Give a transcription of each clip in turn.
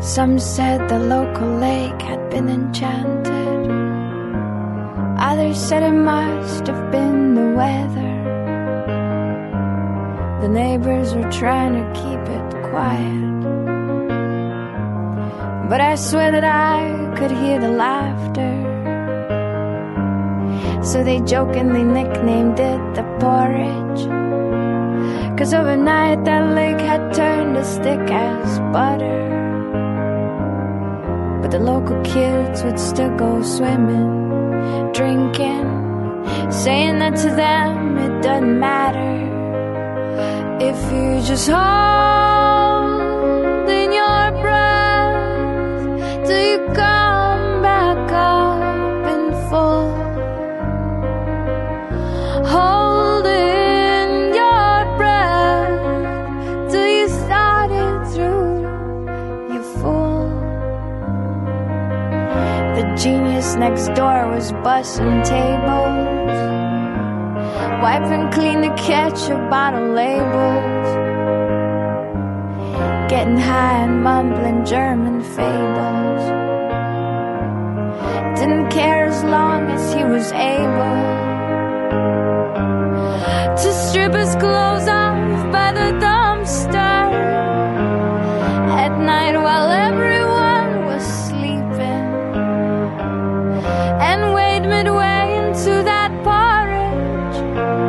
Some said the local lake had been enchanted. Others said it must have been the weather. The neighbors were trying to keep it quiet, but I swear that I could hear the laughter. So they jokingly nicknamed it the porridge, 'cause overnight that lake had turned as thick as butter. But the local kids would still go swimming, drinking, saying that to them it doesn't matter if you just hold in your breath till you come back up in full. Hold in your breath till you thought it through, you fool. The genius next door was bussing tables, wiping clean the ketchup bottle labels, getting high and mumbling German fables. Didn't care as long as he was able to strip his clothes off by the dumpster at night while everyone was sleeping, and wade midway into that porridge,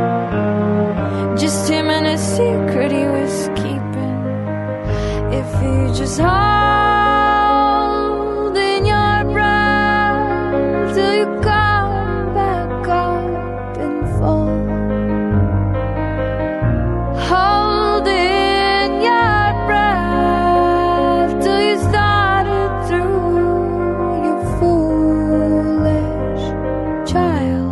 just him and a secret he was keeping. If you just hold in your breath till you come back up in full. Hold in your breath till you thought it through, you foolish child.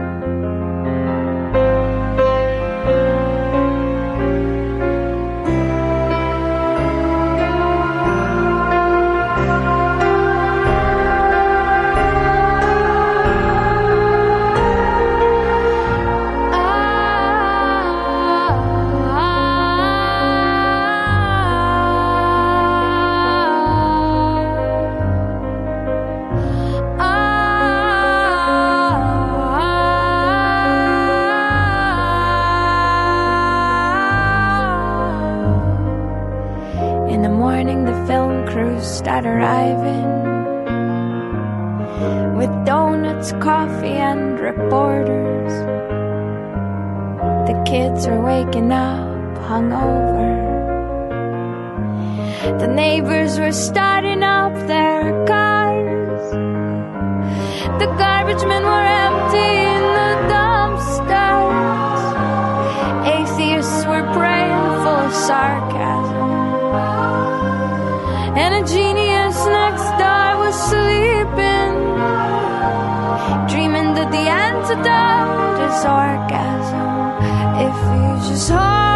In the morning the film crews start arriving with donuts, coffee and reporters. The kids are waking up hungover. The neighbors were starting up their cars. The garbage men were emptying the dumpsters. Atheists were praying full of sarcasm, and a genius next door was sleeping, dreaming that the antidote is orgasm. If you just hold